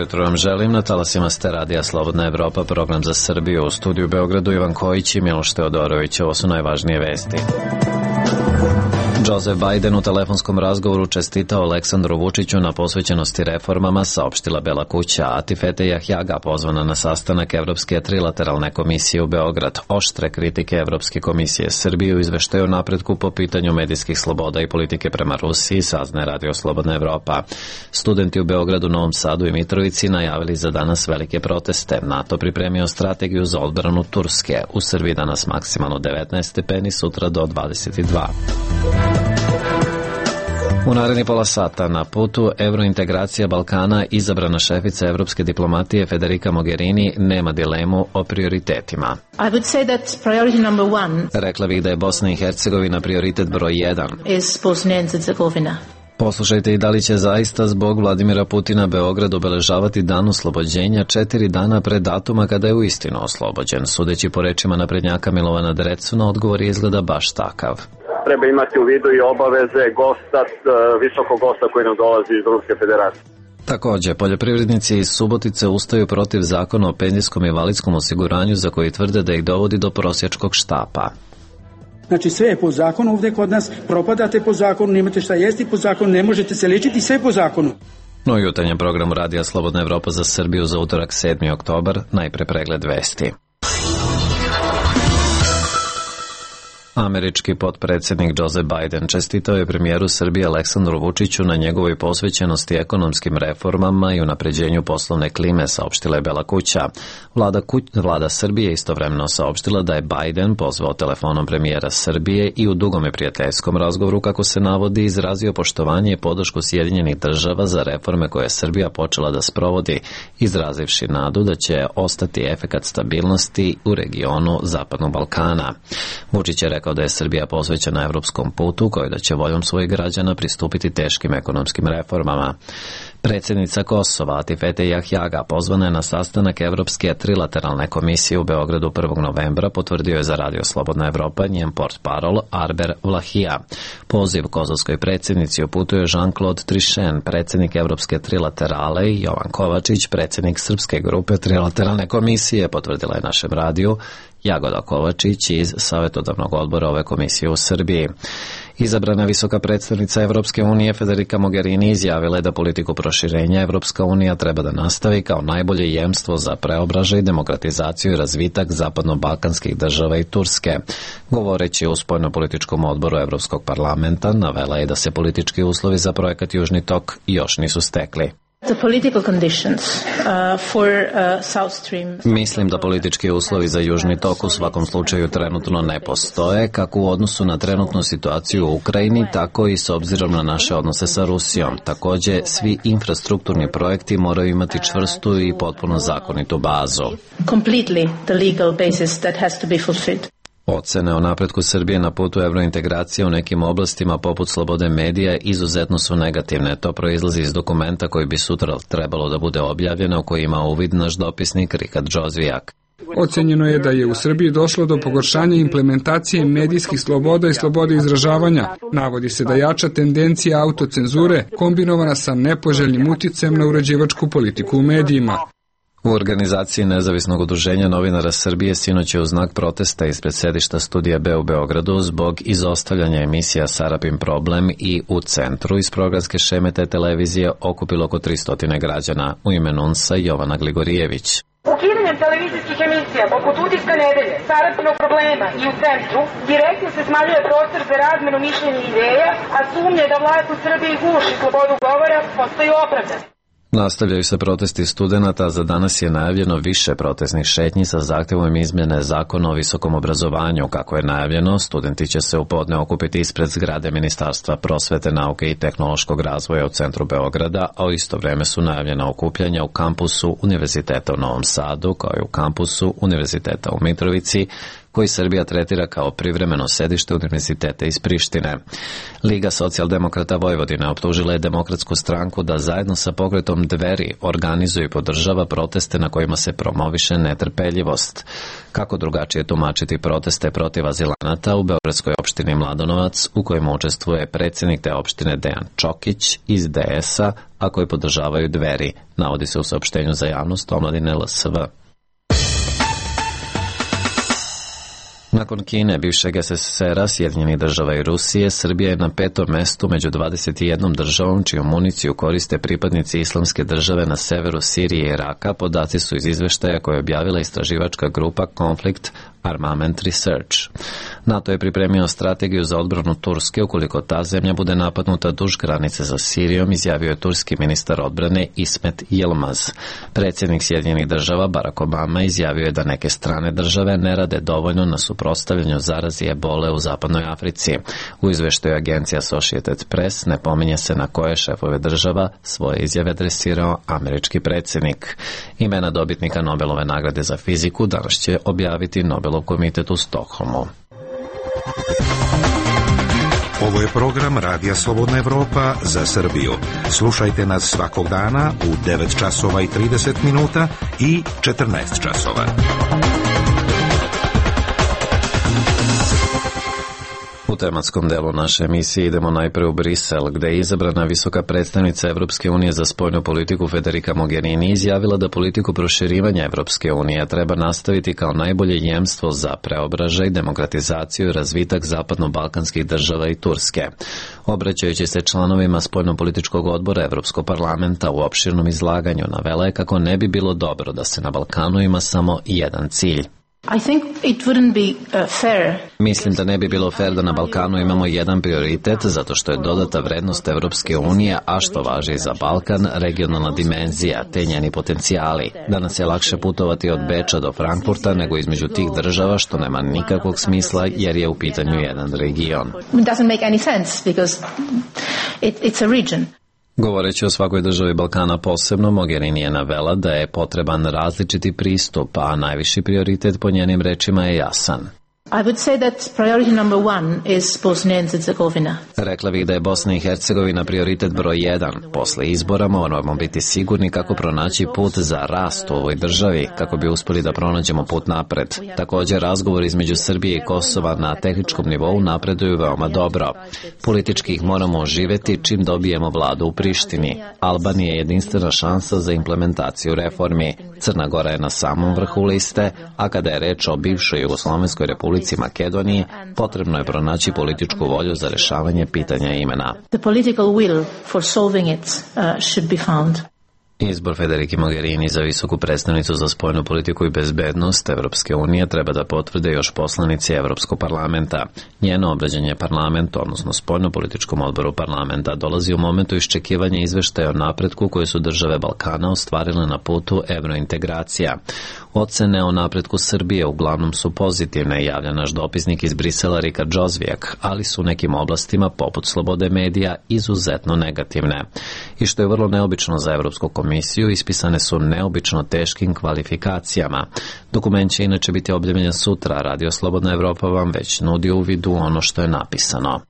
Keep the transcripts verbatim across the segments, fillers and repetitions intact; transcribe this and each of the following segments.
jutro vam želim. Na talasima ste radija Slobodna Evropa, program za Srbiju. U studiju u Beogradu Ivan Kojić i Miloš Teodorović. Ovo su najvažnije vesti. Joseph Biden u telefonskom razgovoru čestitao Aleksandru Vučiću na posvećenosti reformama, saopštila Bela kuća. Atifete Jahjaga pozvana na sastanak Evropske trilateralne komisije u Beograd. Oštre kritike Evropske komisije Srbije u izveštaju o napretku po pitanju medijskih sloboda i politike prema Rusiji, saznaje radio Slobodna Evropa. Studenti u Beogradu, Novom Sadu i Mitrovici najavili za danas velike proteste. NATO pripremio strategiju za odbranu Turske. U Srbiji danas maksimalno devetnaest stepeni, sutra do dvadeset dva. U naredni pola sata na putu evrointegracija Balkana izabrana šefica evropske diplomatije Federica Mogherini nema dilemu o prioritetima. I would say that priority number one Rekla bih da je Bosna i Hercegovina prioritet broj jedan. is Bosnia and Herzegovina. Poslušajte i da li će zaista zbog Vladimira Putina Beograd obeležavati dan oslobođenja četiri dana pre datuma kada je uistinu oslobođen. Sudeći po rečima naprednjaka Milovana Drecuna, odgovor izgleda baš takav. Treba imati u vidu i obaveze gosta, visokog gosta koji nam dolazi iz Ruske federacije. Takođe, poljoprivrednici iz Subotice ustaju protiv zakona o penzijskom i invalidskom osiguranju za koji tvrde da ih dovodi do prosjačkog štapa. Znači sve je po zakonu ovdje kod nas, propadate po zakonu, nemate šta jesti po zakonu, ne možete se lečiti, sve po zakonu. No i jutarnjem programu radija Slobodna Evropa za Srbiju za utorak sedmi oktobar, najpre pregled vesti. Američki potpredsjednik Joseph Biden čestitao je premijeru Srbije Aleksandru Vučiću na njegovoj posvećenosti ekonomskim reformama i unapređenju poslovne klime, saopštila je Bela kuća. Vlada, kuć, Vlada Srbije istovremeno saopštila da je Biden pozvao telefonom premijera Srbije i u dugome prijateljskom razgovoru, kako se navodi, izrazio poštovanje i podršku Sjedinjenih država za reforme koje je Srbija počela da sprovodi, izrazivši nadu da će ostati efekat stabilnosti u regionu Zapadnog Balkana. Vučić je rekao da je Srbija posvećena evropskom putu, koji da će voljom svojih građana pristupiti teškim ekonomskim reformama. Predsjednica Kosova Atifete Jahjaga pozvana je na sastanak Evropske trilateralne komisije u Beogradu prvog novembra, potvrdio je za radio Slobodna Evropa njen portparol Arber Vlahija. Poziv kosovskoj predsjednici uputuje Jean-Claude Trichet, predsjednik Evropske trilaterale, i Jovan Kovačić, predsjednik Srpske grupe trilateralne komisije, potvrdila je našem radiju Jagoda Kovačić iz savjetodavnog odbora ove komisije u Srbiji. Izabrana visoka predstavnica Evropske unije Federica Mogherini izjavila je da politiku proširenja Evropska unija treba da nastavi kao najbolje jemstvo za preobražaj, demokratizaciju i razvitak zapadno-balkanskih država i Turske. Govoreći u spoljnopolitičkom odboru Evropskog parlamenta, navela je da se politički uslovi za projekat Južni tok još nisu stekli. Mislim da politički uslovi za Južni tok u svakom slučaju trenutno ne postoje, kako u odnosu na trenutnu situaciju u Ukrajini, tako i s obzirom na naše odnose sa Rusijom. Takođe, svi infrastrukturni projekti moraju imati čvrstu i potpuno zakonitu bazu. Ocene o napretku Srbije na putu evrointegracije u nekim oblastima poput slobode medija izuzetno su negativne. To proizlazi iz dokumenta koji bi sutra trebalo da bude objavljeno, u koji ima uvid naš dopisnik Rikard Džozvijak. Ocenjeno je da je u Srbiji došlo do pogoršanja implementacije medijskih sloboda i slobode izražavanja. Navodi se da jača tendencija autocenzure kombinovana sa nepoželjnim uticajem na uređivačku politiku u medijima. U organizaciji Nezavisnog udruženja novinara Srbije sinoć je u znak protesta ispred sedišta Studija B u Beogradu zbog izostavljanja emisija Sarapin problem i U centru iz programske šeme te televizije okupilo oko tristo građana. U ime NUNS-a Jovana Gligorijević. Ukidanjem televizijskih emisija poput Utiska nedelje, Sarapinog problema i U centru direktno se smanjuje prostor za razmenu mišljenja i ideja, a sumnje da vlast u Srbiji guši slobodu govora postaju opravdane. Nastavljaju se protesti studenata, a za danas je najavljeno više protestnih šetnji sa zahtevom izmjene zakona o visokom obrazovanju. Kako je najavljeno, studenti će se u podne okupiti ispred zgrade Ministarstva prosvete, nauke i tehnološkog razvoja u centru Beograda, a u isto vreme su najavljena okupljanja u kampusu Univerziteta u Novom Sadu, kao i u kampusu Univerziteta u Mitrovici, koji Srbija tretira kao privremeno sedište univerziteta iz Prištine. Liga socijaldemokrata Vojvodine optužila je Demokratsku stranku da zajedno sa pokretom Dveri organizuje i podržava proteste na kojima se promoviše netrpeljivost. Kako drugačije tumačiti proteste protiv azilanata u beogradskoj opštini Mladonovac, u kojima učestvuje predsjednik te opštine Dejan Čokić iz D S A, a koji podržavaju Dveri, navodi se u saopštenju za javnost omladine L S V. Nakon Kine, bivšeg S S S R-a, Sjedinjenih država i Rusije, Srbija je na petom mestu među dvadeset jednom državom čiju municiju koriste pripadnici Islamske države na severu Sirije i Iraka, podaci su iz izveštaja koje je objavila istraživačka grupa Conflict Armament Research. NATO je pripremio strategiju za odbranu Turske ukoliko ta zemlja bude napadnuta duž granice sa Sirijom, izjavio je turski ministar odbrane Ismet Yilmaz. Predsjednik Sjedinjenih država Barack Obama izjavio je da neke strane države ne rade dovoljno na suprotstavljanju zarazi ebole u zapadnoj Africi. U izveštaju agencije Associated Press ne pominje se na koje šefove država svoje izjave adresirao američki predsjednik. Imena dobitnika Nobelove nagrade za fiziku danas će objaviti Nobelov komitet u Stokholmu. Ovo je program Radija Slobodna Evropa za Srbiju. Slušajte nas svakog dana u devet časova i trideset minuta i četrnaest časova. U tematskom delu naše emisije idemo najpre u Brisel, gde je izabrana visoka predstavnica Evropske unije za spoljnu politiku Federica Mogherini izjavila da politiku proširivanja Evropske unije treba nastaviti kao najbolje jemstvo za preobražaj, demokratizaciju i razvitak zapadno-balkanskih država i Turske. Obraćajući se članovima spoljnopolitičkog odbora Evropskog parlamenta u opširnom izlaganju, navela je kako ne bi bilo dobro da se na Balkanu ima samo jedan cilj. I think it wouldn't be uh, fair. Mislim da ne bi bilo fair da na Balkanu imamo jedan prioritet, zato što je dodata vrednost Evropske unije, a što važi za Balkan, regionalna dimenzija, te njeni potencijali. Danas je lakše putovati od Beča do Frankfurta nego između tih država, što nema nikakvog smisla jer je u pitanju jedan region. It doesn't make any sense because it, it's a region. Govoreći o svakoj državi Balkana posebno, Mogherini je navela da je potreban različiti pristup, a najviši prioritet po njenim rečima je jasan. I would say that priority number one is Bosnia and Herzegovina. Rekla bih da je Bosna i Hercegovina prioritet broj jedan. Posle izbora moramo biti sigurni kako pronaći put za rast u ovoj državi, kako bi uspeli da pronađemo put napred. Također, razgovor između Srbije i Kosova na tehničkom nivou napreduju veoma dobro. Politički ih moramo oživeti čim dobijemo vladu u Prištini. Albanija je jedinstvena šansa za implementaciju reformi. Crna Gora je na samom vrhu liste, a kada je reč o bivšoj Jugoslovenskoj republici Makedoniji, potrebno je pronaći političku volju za rešavanje pitanja imena. The political will for solving it uh, should be found. Izbor Federici Mogherini za visoku predstavnicu za spoljnu politiku i bezbednost Evropske unije treba da potvrde još poslanici Evropskog parlamenta. Njeno obraćanje parlamentu, odnosno spoljno-političkom odboru parlamenta, dolazi u momentu iščekivanja izveštaja o napretku koje su države Balkana ostvarile na putu evrointegracija. Ocene o napretku Srbije uglavnom su pozitivne, javlja naš dopisnik iz Brisela Rika Džozvijak, ali su u nekim oblastima, poput slobode medija, izuzetno negativne. I što je vrlo neobično za Evropsku komisiju, ispisane su neobično teškim kvalifikacijama. Dokument će inače biti objavljen sutra, a Radio Slobodna Evropa vam već nudi uvid u ono što je napisano.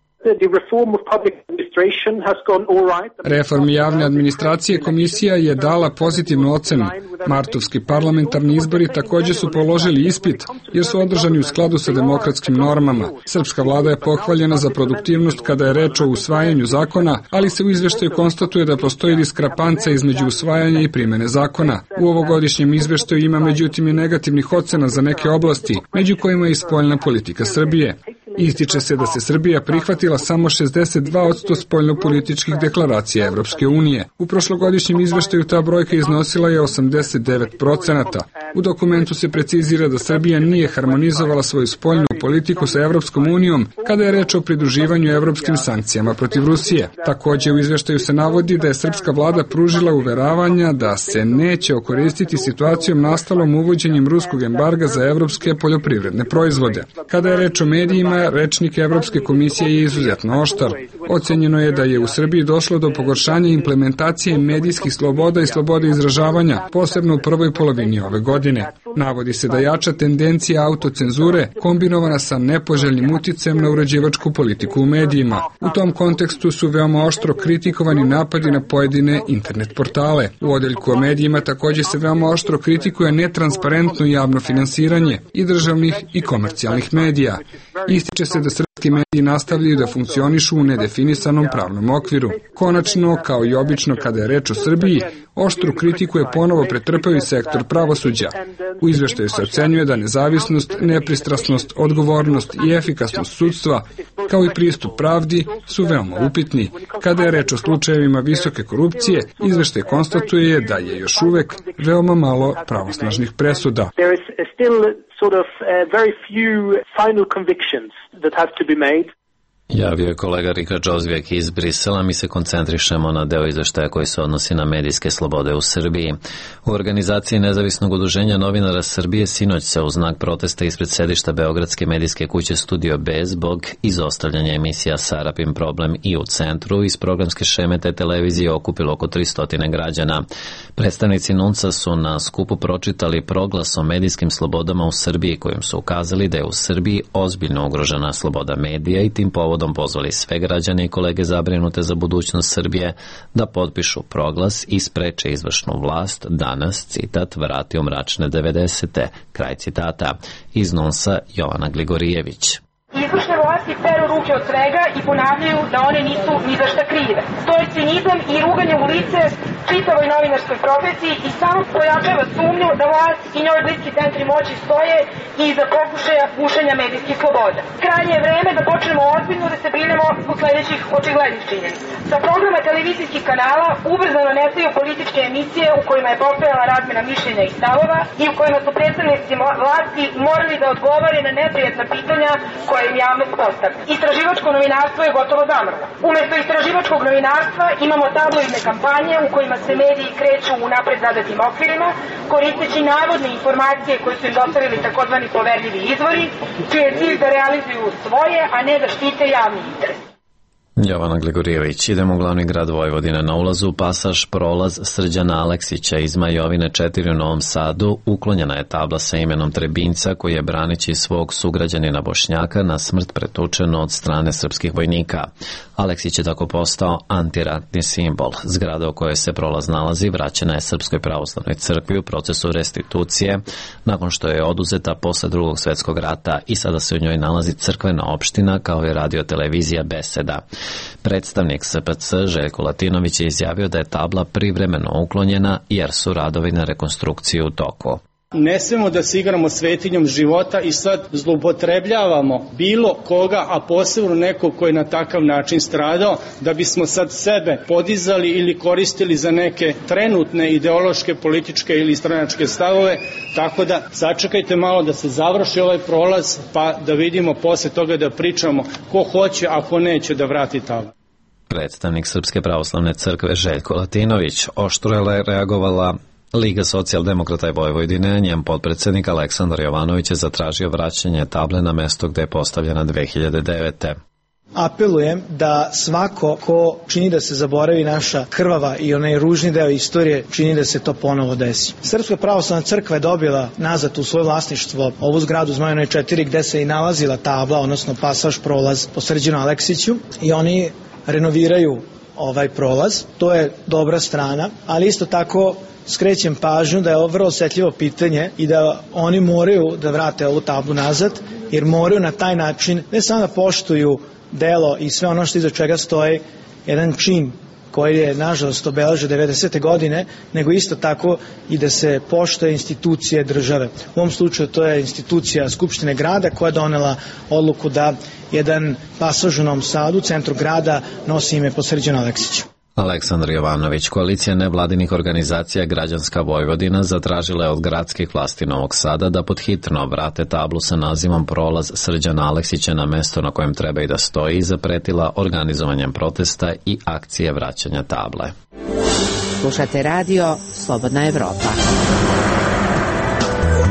Reformi javne administracije komisija je dala pozitivnu ocenu. Martovski parlamentarni izbori također su položili ispit jer su održani u skladu sa demokratskim normama. Srpska vlada je pohvaljena za produktivnost kada je reč o usvajanju zakona, ali se u izveštaju konstatuje da postoji diskrepanca između usvajanja i primene zakona. U ovogodišnjem izveštaju ima međutim i negativnih ocena za neke oblasti, među kojima je i spoljna politika Srbije. Ističe se da se Srbija prihvatila samo šezdeset dva posto spoljnopolitičkih deklaracija Evropske unije. U prošlogodišnjem izveštaju ta brojka iznosila je osamdeset devet procenata. U dokumentu se precizira da Srbija nije harmonizovala svoju spoljnu politiku sa Evropskom unijom kada je reč o pridruživanju evropskim sankcijama protiv Rusije. Također u izveštaju se navodi da je srpska vlada pružila uveravanja da se neće okoristiti situacijom nastalom uvođenjem ruskog embarga za evropske poljoprivredne proizvode. Kada je reč o medijima, maja rečnik Evropske komisije je izuzetno oštar. Ocenjeno je da je u Srbiji došlo do pogoršanja implementacije medijskih sloboda i slobode izražavanja, posebno u prvoj polovini ove godine. Navodi se da jača tendencija autocenzure kombinovana sa nepoželjnim uticajem na uređivačku politiku u medijima. U tom kontekstu su veoma oštro kritikovani napadi na pojedine internet portale. U odeljku o medijima također se veoma oštro kritikuje netransparentno javno finansiranje i državnih i komercijalnih medija. Ističe se da srpski mediji nastavljaju da funkcionišu u nedefinisanom pravnom okviru. Konačno, kao i obično kada je reč o Srbiji, oštru kritiku je ponovo pretrpeo i sektor pravosuđa. U izveštaju se ocenjuje da nezavisnost, nepristrasnost, odgovornost i efikasnost sudstva, kao i pristup pravdi, su veoma upitni. Kada je reč o slučajevima visoke korupcije, izveštaj konstatuje da je još uvek veoma malo pravosnažnih presuda. Sort of uh, very few final convictions that have to be made. Javio je kolega Rika Džozvijek iz Brisela. Mi se koncentrišemo na deo izveštaja koji se odnosi na medijske slobode u Srbiji. U organizaciji Nezavisnog udruženja novinara Srbije sinoć se u znak protesta ispred sedišta Beogradske medijske kuće Studio B zbog izostavljanja emisija Sarapin problem i u centru iz programske šeme te televizije okupilo oko tristo građana. Predstavnici NUNC-a su na skupu pročitali proglas o medijskim slobodama u Srbiji kojim su ukazali da je u Srbiji ozbiljno ugrožena sloboda medija i tim povodom pozvali sve građane i kolege zabrinute za budućnost Srbije da potpišu proglas i spreče izvršnu vlast danas, citat, vrati u mračne devedesete, kraj citata, iz NUNS-a Jovana Gligorijević. Izvršne vlasti peru ruke od svega i ponavljaju da one nisu ni za šta krive. To je cinizam i ruganje u lice čitavoj novinarskoj profesiji i samo pojačava sumnju da vlast i njoj bliski centri moći stoje i iza pokušaja gušenja medijskih sloboda. Krajnje je vreme da počnemo ozbiljno da se brinemo zbog sledećih očiglednih činjenica. Sa programa televizijskih kanala ubrzano nestaju političke emisije u kojima je postojala razmena mišljenja i stavova i u kojima su predstavnici vlasti morali da odgovore na neprijatna pitanja koje im javnost postavlja. Istraživačko novinarstvo je gotovo zamrlo. Umesto istraživačkog novinarstva imamo tabloidne kampanje u kojima se mediji kreću u napred zadatim okvirima, koristeći navodne informacije koje su im dostavili takozvani poverljivi izvori, čiji je cilj da realizuju svoje, a ne da štite javni interes. Jovana Gligorijević. Idemo u glavni grad Vojvodine. Na ulazu pasaž prolaz Srđana Aleksića iz Majovine četiri u Novom Sadu uklonjena je tabla sa imenom Trebinjca koji je braneći svog sugrađanina Bošnjaka na smrt pretučen od strane srpskih vojnika. Aleksić je tako postao antiratni simbol. Zgrada u kojoj se prolaz nalazi vraćena je Srpskoj pravoslavnoj crkvi u procesu restitucije nakon što je oduzeta posle drugog svetskog rata i sada se u njoj nalazi crkvena opština kao i radio televizija Beseda. Predstavnik S P C Željko Latinović je izjavio da je tabla privremeno uklonjena jer su radovi na rekonstrukciju u toku. Ne smemo da se igramo svetinjom života i sad zloupotrebljavamo bilo koga, a posebno nekog koji je na takav način stradao, da bismo sad sebe podizali ili koristili za neke trenutne ideološke, političke ili stranačke stavove, tako da sačekajte malo da se završi ovaj prolaz, pa da vidimo posle toga da pričamo ko hoće, a ko neće da vrati tablu. Predstavnik Srpske pravoslavne crkve Željko Latinović oštro je reagovala Liga socijaldemokrata i Vojvodine, njen potpredsednik Aleksandar Jovanović je zatražio vraćanje table na mesto gde je postavljena dve hiljade devete. Apelujem da svako ko čini da se zaboravi naša krvava i onaj ružni deo istorije čini da se to ponovo desi. Srpska pravoslavna crkva je dobila nazad u svoje vlasništvo ovu zgradu Zmajanoj četiri gde se i nalazila tabla, odnosno pasaž prolaz po Srđanu Aleksiću i oni renoviraju ovaj prolaz. To je dobra strana, ali isto tako skrećem pažnju da je ovo vrlo osetljivo pitanje i da oni moraju da vrate ovu tablu nazad, jer moraju na taj način ne samo da poštuju delo i sve ono što iza čega stoji jedan čin koji je nažalost obeležio devedesete godine, nego isto tako i da se poštuje institucije države. U ovom slučaju to je institucija Skupštine grada koja je donela odluku da jedan pasaž u Novom Sadu, u centru grada, nosi ime po Srđanu Aleksiću. Aleksandar Jovanović, koalicija nevladinih organizacija Građanska Vojvodina zatražila je od gradskih vlasti Novog Sada da podhitno vrate tablu sa nazivom Prolaz Srđana Aleksića na mesto na kojem treba i da stoji i zapretila organizovanjem protesta i akcije vraćanja table. Slušate radio Slobodna Evropa.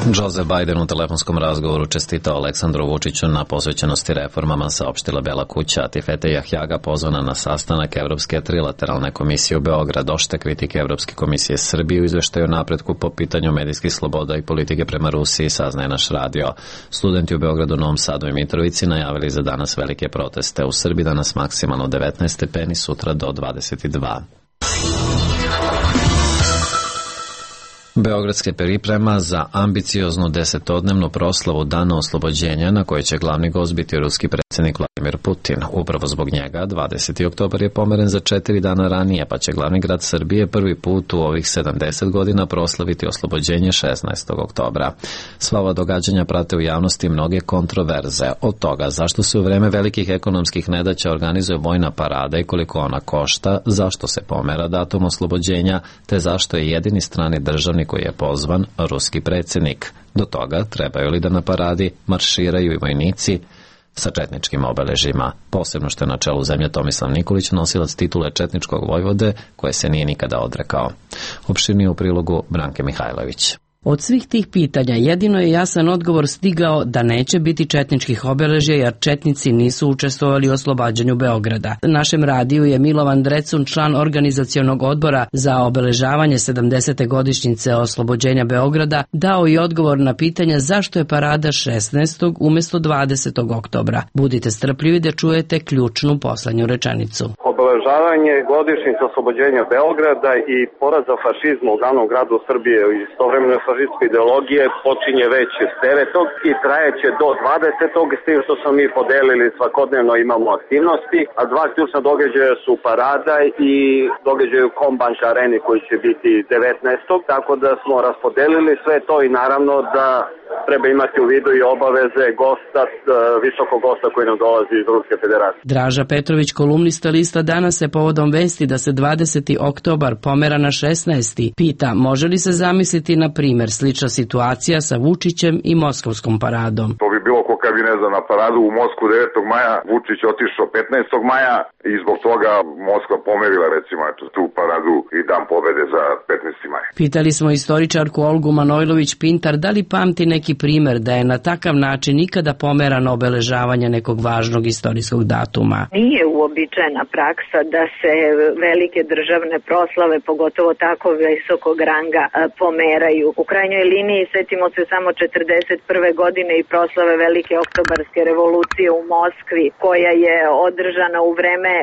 Joseph Biden u telefonskom razgovoru čestitao Aleksandru Vučiću na posvećenosti reformama, saopštila Bela kuća. Tifete Jahjaga pozvana na sastanak Evropske trilateralne komisije u Beograd. Ošte kritike Evropske komisije Srbije u izveštaju napretku po pitanju medijskih sloboda i politike prema Rusiji, saznaje naš radio. Studenti u Beogradu, Novom Sadu i Mitrovici najavili za danas velike proteste. U Srbiji danas maksimalno devetnaest stepeni, sutra do dvadeset dva. Beogradske priprema za ambicioznu desetodnevnu proslavu Dana oslobođenja na kojoj će glavni gost biti ruski predsjednik Vladimir Putin. Upravo zbog njega dvadeseti oktobar je pomeren za četiri dana ranije, pa će glavni grad Srbije prvi put u ovih sedamdeset godina proslaviti oslobođenje šesnaestog oktobra. Sva ova događanja prate u javnosti mnoge kontroverze. Od toga zašto se u vreme velikih ekonomskih nedaća organizuje vojna parada i koliko ona košta, zašto se pomera datum oslobođenja, te zašto je jedini strani državnik koji je pozvan ruski predsjednik. Do toga trebaju li da na paradi marširaju i vojnici sa četničkim obeležima, posebno što je na čelu zemlje Tomislav Nikolić, nosilac titule četničkog vojvode koje se nije nikada odrekao. Opširnije u prilogu Branke Mihajlović. Od svih tih pitanja jedino je jasan odgovor stigao da neće biti četničkih obeležja jer četnici nisu učestvovali u oslobađanju Beograda. Našem radiju je Milovan Drecun, član organizacionog odbora za obeležavanje sedamdesete godišnjice oslobođenja Beograda, dao i odgovor na pitanje zašto je parada šesnaestog umjesto dvadesetog oktobra. Budite strpljivi da čujete ključnu poslednju rečenicu. Obeležavanje godišnjice oslobođenja Beograda i poraza fašizma u glavnom gradu Srbije i istovremeno fašističke ideologije počinje već devetog i trajeće do dvadesetog s tim što smo mi podelili, svakodnevno imamo aktivnosti, a dva ključna događaja su parada i događaj u Kombank areni koji će biti devetnaestog tako da smo raspodelili sve to i naravno da treba imati u vidu i obaveze gosta, visokog gosta koji nam dolazi iz Ruske federacije. Draža Petrović, kolumnista lista Danas, se povodom vesti da se dvadeseti oktobar pomera na šesnaesti pita može li se zamisliti na primjer slična situacija sa Vučićem i Moskovskom paradom. To bi bilo ko kad bi ne znam na paradu u Moskvu devetog maja, Vučić otišao petnaestog maja i zbog toga Moskva pomerila recimo eto, tu paradu i dan pobede za petnaesti maj. Pitali smo istoričarku Olgu Manojlović-Pintar da li pamti neki primjer da je na takav način nikada pomerano obeležavanje nekog važnog istorijskog datuma. Nije uobičajena praksa da se velike državne proslave, pogotovo tako visokog ranga, pomeraju. U krajnjoj liniji setimo se samo četrdeset prve godine i proslave velike oktobarske revolucije u Moskvi, koja je održana u vreme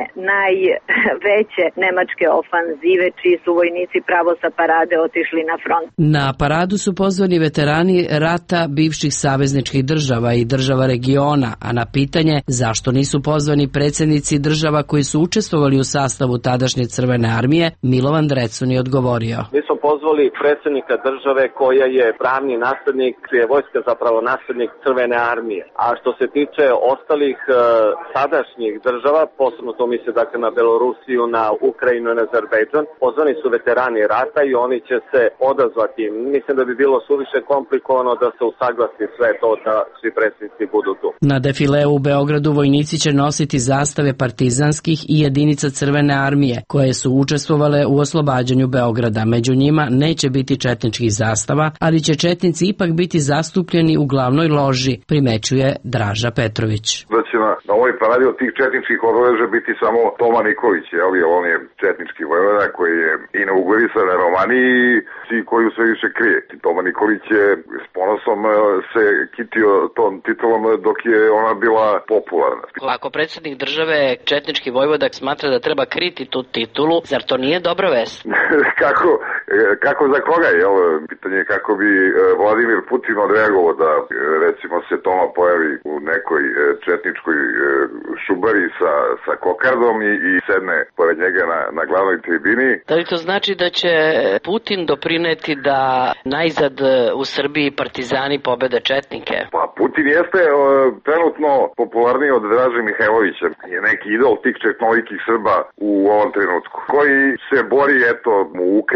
najveće nemačke ofanzive, čiji su vojnici pravo sa parade otišli na front. Na paradu su pozvani veterani rata bivših savezničkih država i država regiona, a na pitanje zašto nisu pozvani predsjednici država koji su učestvovali u sastavu tadašnje Crvene armije, Milovan Drecun je odgovorio. Mi smo pozvali predsjednika države koja je pravni naslednik, je vojska zapravo naslednik Crvene armije. A što se tiče ostalih uh, sadašnjih država, posebno to misle dakle na Belorusiju, na Ukrajinu i na Azerbejdžan, pozvani su veterani rata i oni će se odazvati. Mislim da bi bilo suviše komplikovano da se usaglasi sve to da svi predsjednici budu tu. Na defileu u Beogradu vojnici će nositi zastave partizanskih i jedinica Crvene armije koje su učestvovale u oslobađanju Beograda. Među njima neće biti četničkih zastava, ali će četnici ipak biti zastupljeni u glavnoj loži, primećuje Draža Petrović. Da će na, na ovoj paradi od tih četničkih obeležja biti samo Toma Nikolić, jel? On je četnički vojvoda koji je inaugurisan na Romaniji i koju sve više krije. Toma Nikolić je s ponosom se kitio tom titulom dok je ona bila popularna. Ako predsjednik države četnički vojvoda smatra da treba kriti tu titulu, zar to nije dobra vest? kako, kako za koga je? Pitanje je kako bi Vladimir Putin odreagovao da recimo se Toma pojavi u nekoj četničkoj šubari sa, sa kokardom i, i sedne pored njega na, na glavnoj tribini. Da li to znači da će Putin doprineti da najzad u Srbiji partizani pobede četnike? Pa Putin jeste uh, trenutno popularniji od Draže Mihajlovića. Je neki idol tih četnolikih Srba u ovom trenutku, koji se bori eto u Ukrajini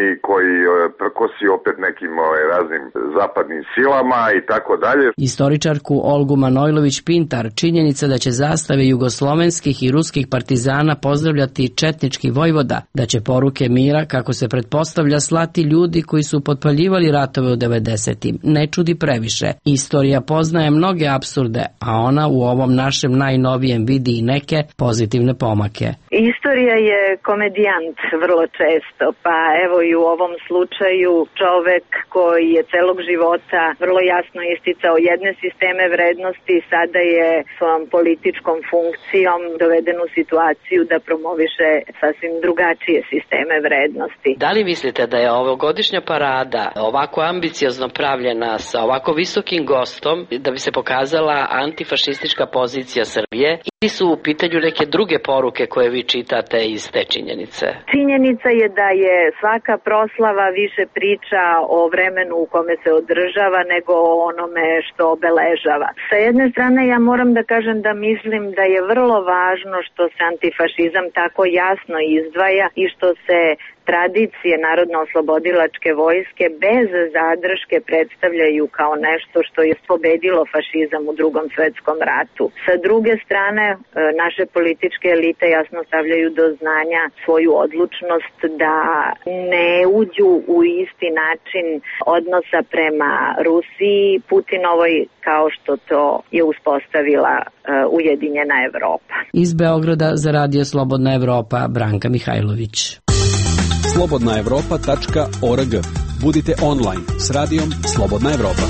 koji prkosi opet nekim raznim zapadnim silama i tako dalje. Istoričarku Olgu Manojlović-Pintar činjenica da će zastave jugoslovenskih i ruskih partizana pozdravljati četnički vojvoda, da će poruke mira, kako se pretpostavlja, slati ljudi koji su potpaljivali ratove u devedesetim, ne čudi previše. Istorija poznaje mnoge apsurde, a ona u ovom našem najnovijem vidi i neke pozitivne pomake. Istorija je komedijant vrlo često, pa evo i u ovom slučaju čovek koji je celog života vrlo jasno isticao jedne sisteme vrednosti, sada je svojom političkom funkcijom doveden u situaciju da promoviše sasvim drugačije sisteme vrednosti. Da li mislite da je ovogodišnja parada ovako ambiciozno pravljena sa ovako visokim gostom da bi se pokazala antifašistička pozicija Srbije, ili su u pitanju neke druge poruke koje vi čitate iz te činjenice? Činjenica je da je svaka proslava više priča o vremenu u kome se održava nego o onome što obeležava. Sa jedne strane ja moram da kažem da mislim da je vrlo važno što se antifašizam tako jasno izdvaja i što se tradicije Narodno-oslobodilačke vojske bez zadrške predstavljaju kao nešto što je pobedilo fašizam u Drugom svetskom ratu. Sa druge strane, naše političke elite jasno stavljaju do znanja svoju odlučnost da ne uđu u isti način odnosa prema Rusiji, Putinovoj, kao što to je uspostavila Ujedinjena Evropa. Iz Beograda za Radio Slobodna Evropa, Branka Mihajlović. slobodna evropa tačka org. Budite online s radijom Slobodna Evropa.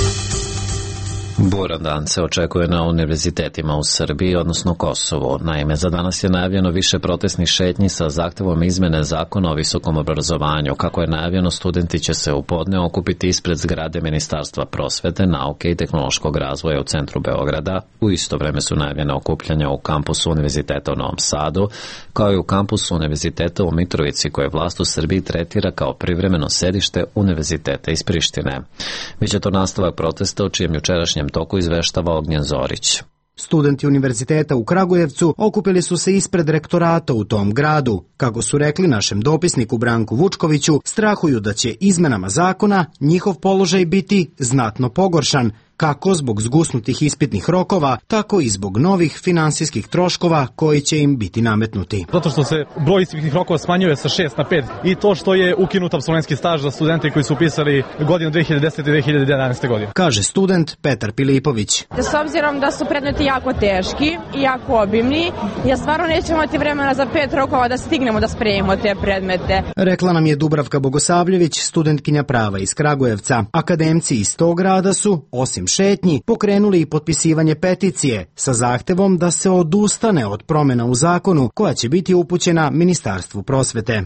Buran dan se očekuje na univerzitetima u Srbiji, odnosno Kosovu. Naime, za danas je najavljeno više protestnih šetnji sa zahtevom izmene zakona o visokom obrazovanju. Kako je najavljeno, studenti će se u podne okupiti ispred zgrade Ministarstva prosvete, nauke i tehnološkog razvoja u centru Beograda. U isto vreme su najavljene okupljanja u kampusu Univerziteta u Novom Sadu, kao i u kampusu Univerziteta u Mitrovici, koje vlast u Srbiji tretira kao privremeno sedište Univerziteta iz Prištine. Biće to nastavak protesta, o čijem jučerašnjem toku izveštava Ognjen Zorić. Studenti univerziteta u Kragujevcu okupili su se ispred rektorata u tom gradu. Kako su rekli našem dopisniku Branku Vučkoviću, strahuju da će izmenama zakona njihov položaj biti znatno pogoršan, kako zbog zgusnutih ispitnih rokova, tako i zbog novih finansijskih troškova koji će im biti nametnuti. Zato što se broj ispitnih rokova smanjuje sa šest na pet i to što je ukinut apsolventski staž za studente koji su upisali godinu dve hiljade desete i dve hiljade jedanaeste. godine. Kaže student Petar Pilipović. S obzirom da su predmeti jako teški i jako obimni, ja stvarno nećemo imati vremena za pet rokova da stignemo da spremimo te predmete. Rekla nam je Dubravka Bogosavljević, studentkinja prava iz Kragujevca. Akademci iz tog grada su, osim šetnji, pokrenuli i potpisivanje peticije sa zahtevom da se odustane od promjena u zakonu koja će biti upućena Ministarstvu prosvete.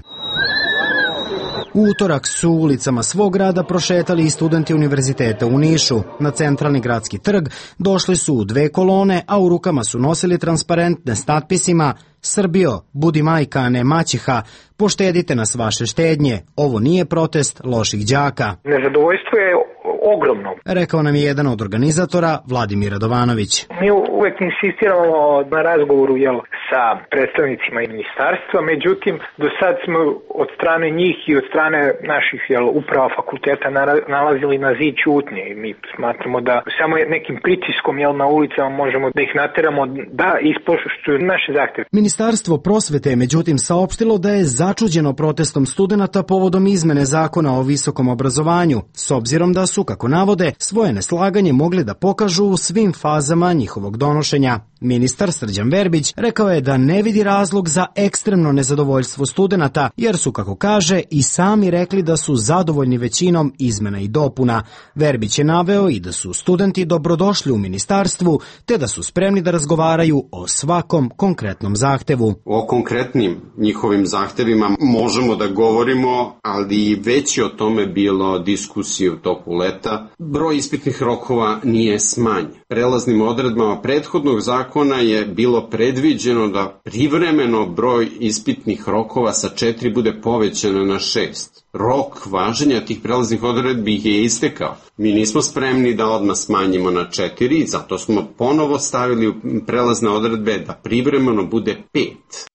U utorak su ulicama svog grada prošetali i studenti univerziteta u Nišu. Na centralni gradski trg došli su u dve kolone, a u rukama su nosili transparentne s natpisima Srbijo, budi majka, a ne maćeha, poštedite nas vaše štednje, ovo nije protest loših đaka. Nezadovoljstvo je ogromno. Rekao nam je jedan od organizatora, Vladimir Radovanović. Mi uvek insistiramo na razgovoru jel, sa predstavnicima ministarstva, međutim, do sad smo od strane njih i od strane naših jel, uprava fakulteta nalazili na zid ćutnje i mi smatramo da samo nekim pritiskom jel, na ulicama možemo da ih nateramo da ispoštuju naše zahteve. Ministarstvo prosvete je međutim saopštilo da je začuđeno protestom studenata povodom izmene zakona o visokom obrazovanju, s obzirom da su, kako navode, svoje neslaganje mogli da pokažu u svim fazama njihovog donošenja. Ministar Srđan Verbić rekao je da ne vidi razlog za ekstremno nezadovoljstvo studenata, jer su, kako kaže, i sami rekli da su zadovoljni većinom izmena i dopuna. Verbić je naveo i da su studenti dobrodošli u ministarstvu, te da su spremni da razgovaraju o svakom konkretnom zahtevu. O konkretnim njihovim zahtevima možemo da govorimo, ali već je o tome bilo diskusije u toku leta. Broj ispitnih rokova nije smanjen. Prelaznim odredbama prethodnog zakona je bilo predviđeno da privremeno broj ispitnih rokova sa četiri bude povećano na šest. Rok važenja tih prelaznih odredbi je istekao. Mi nismo spremni da odmah smanjimo na četiri, zato smo ponovo stavili u prelazne odredbe da privremeno bude pet.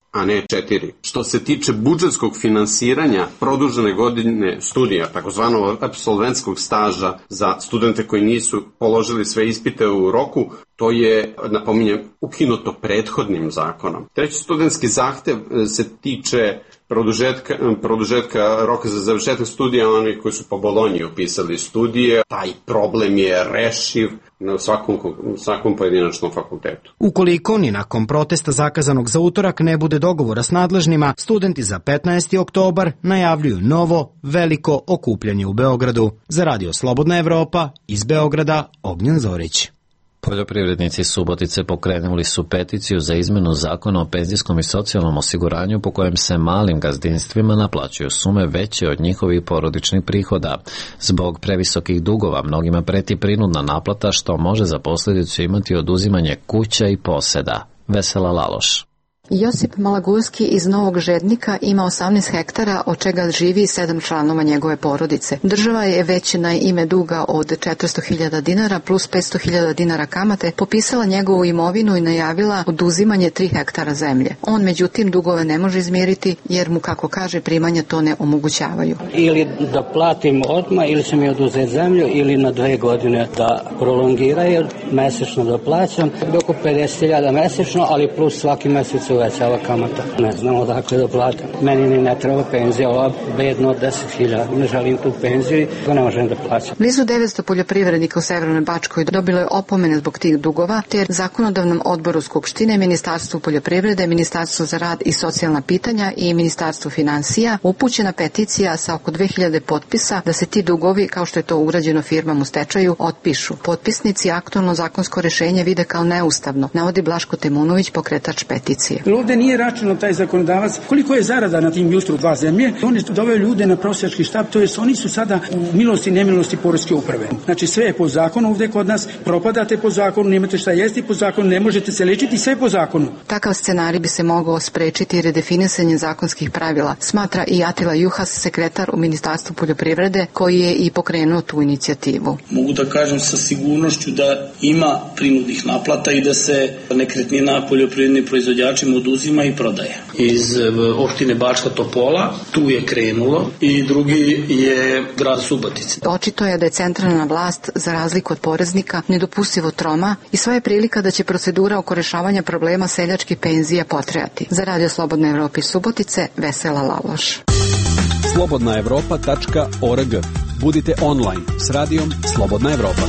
a ne četiri. Što se tiče budžetskog finansiranja produžene godine studija, takozvanog apsolventskog staža za studente koji nisu položili sve ispite u roku, to je, napominjem, ukinuto prethodnim zakonom. Treći studentski zahtev se tiče produžetka, produžetka roka za završetak studija, oni koji su po Bolonji upisali studije. Taj problem je rešiv na svakom, svakom pojedinačnom fakultetu. Ukoliko ni nakon protesta zakazanog za utorak ne bude dogovora s nadležnima, studenti za petnaesti oktobar najavljuju novo, veliko okupljanje u Beogradu. Za Radio Slobodna Evropa, iz Beograda, Ognjen Zorić. Poljoprivrednici Subotice pokrenuli su peticiju za izmenu zakona o penzijskom i socijalnom osiguranju po kojem se malim gazdinstvima naplaćuju sume veće od njihovih porodičnih prihoda. Zbog previsokih dugova mnogima preti prinudna naplata što može za posljedicu imati oduzimanje kuća i poseda. Vesela Laloš. Josip Malagurski iz Novog Žednika ima osamnaest hektara, od čega živi sedam članova njegove porodice. Država je već na ime duga od četiristo hiljada dinara plus petsto hiljada dinara kamate popisala njegovu imovinu i najavila oduzimanje tri hektara zemlje. On međutim dugove ne može izmiriti jer mu, kako kaže, primanja to ne omogućavaju. Ili da platim odmah ili će mi oduzeti zemlju ili na dve godine da prolongiraju, mesečno da plaćam, oko pedeset hiljada mesečno, ali plus svaki mesec uvećava kamata. Ne znam odakle da platim. Meni ni ne treba penzija, ova bedno od deset hiljada. Ne želim tu penziju i to ne možem da plaćam. Blizu devetsto poljoprivrednika u Severnoj Bačkoj dobilo je opomene zbog tih dugova, te zakonodavnom odboru Skupštine, Ministarstvu poljoprivrede, Ministarstvu za rad i socijalna pitanja i Ministarstvu finansija upućena peticija sa oko dve hiljade potpisa da se ti dugovi, kao što je to urađeno firmama u stečaju, otpišu. Potpisnici aktualno zakonsko rešenje vide kao neustavno, navodi Blaško Temunović, pokretač peticije. Ovde nije računao taj zakonodavac koliko je zarada na tim Justru dva zemlje. Oni doveo ljude na prosjački štab, to jest oni su sada u milosti i nemilosti poreske uprave. Znači sve je po zakonu ovde kod nas, propadate po zakonu, nemate šta jesti po zakonu, ne možete se lečiti, sve po zakonu. Takav scenarij bi se mogao sprečiti redefinisanjem zakonskih pravila, smatra i Atila Juhas, sekretar u Ministarstvu poljoprivrede, koji je i pokrenuo tu inicijativu. Mogu da kažem sa sigurnošću da ima prinudnih naplata i da se nekretnina poljoprivrednim proizvođačima oduzima i prodaje. Iz opštine Bačka Topola tu je krenulo i drugi je grad Subotica. Očito je da je centralna vlast, za razliku od poreznika, nedopustivo troma i sva je prilika da će procedura oko rešavanja problema seljačkih penzija potrajati. Za Radio Slobodna Evropa iz Subotice, Vesela Laloš. slobodna evropa tačka org. Budite online s radijom Slobodna Evropa.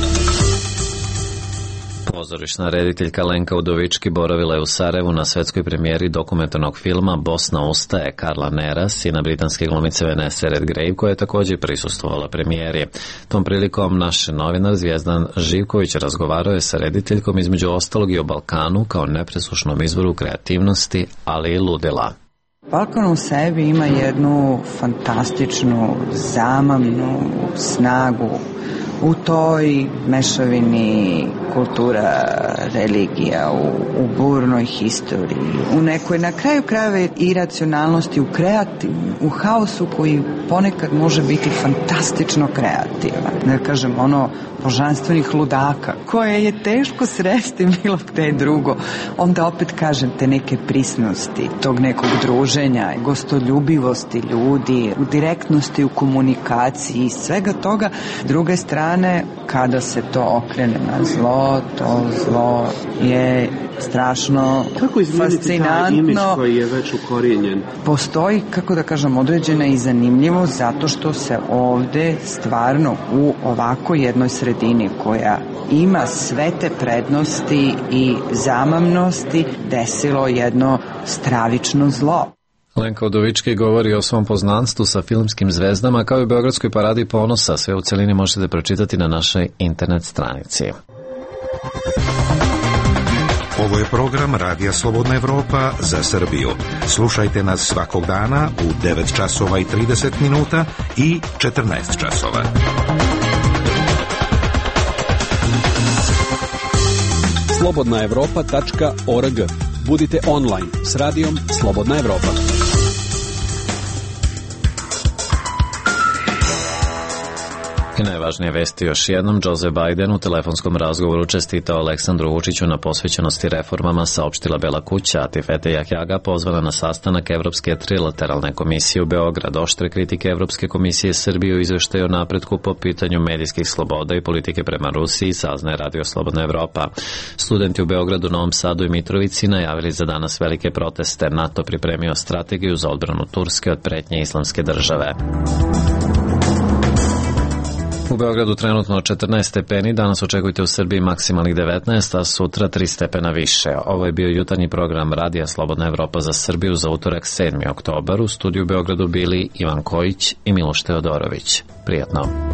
Pozorišna rediteljka Lenka Udovički boravila je u Sarajevu na svetskoj premijeri dokumentarnog filma Bosna ustaje Karla Nera, sina britanske glumice Vanessa Redgrave, koja je također prisustvovala premijeri. Tom prilikom naš novinar Zvijezdan Živković razgovarao je sa rediteljkom između ostalog i o Balkanu kao nepresušnom izvoru kreativnosti, ali i ludila. Balkan u sebi ima jednu fantastičnu, zamamnu snagu u toj mešavini kultura, religija, u, u burnoj historiji, u nekoj na kraju krajeva iracionalnosti, u kreativnom, u haosu koji ponekad može biti fantastično kreativan. Da kažem, ono božanstvenih ludaka, koje je teško sresti bilo gde drugo. Onda opet kažem te neke prisnosti, tog nekog druženja, gostoljubivosti ljudi, u direktnosti, u komunikaciji, svega toga. S druge strane, kada se to okrene na zlo, to zlo je strašno fascinantno. Koji je već ukorijenjen? Postoji, kako da kažem, određena i zanimljivo zato što se ovde stvarno u ovako jednoj sredini koja ima sve te prednosti i zamamnosti desilo jedno stravično zlo. Lenka Udovički govori o svom poznanstvu sa filmskim zvezdama kao i Beogradskoj paradi ponosa. Sve u celini možete pročitati na našoj internet stranici. Ovo je program Radija Slobodna Evropa za Srbiju. Slušajte nas svakog dana u devet časova i trideset minuta i četrnaest časova. slobodna evropa tačka org. Budite online s radijom Slobodna Evropa. I najvažnije vesti još jednom, Joe Biden u telefonskom razgovoru čestitao Aleksandru Vučiću na posvećenosti reformama, saopštila Bela kuća, a Tifete Jahjaga pozvala na sastanak Evropske trilateralne komisije u Beograd. Oštre kritike Evropske komisije Srbije u izveštaju o napretku po pitanju medijskih sloboda i politike prema Rusiji saznaje Radio Slobodna Evropa. Studenti u Beogradu, Novom Sadu i Mitrovici najavili za danas velike proteste. NATO pripremio strategiju za odbranu Turske od pretnje Islamske države. U Beogradu trenutno četrnaest stepeni, danas očekujte u Srbiji maksimalnih devetnaest, a sutra tri stepena više. Ovo je bio jutarnji program Radija Slobodna Evropa za Srbiju za utorak sedmi oktobar. U studiju u Beogradu bili Ivan Kojić i Miloš Teodorović. Prijatno.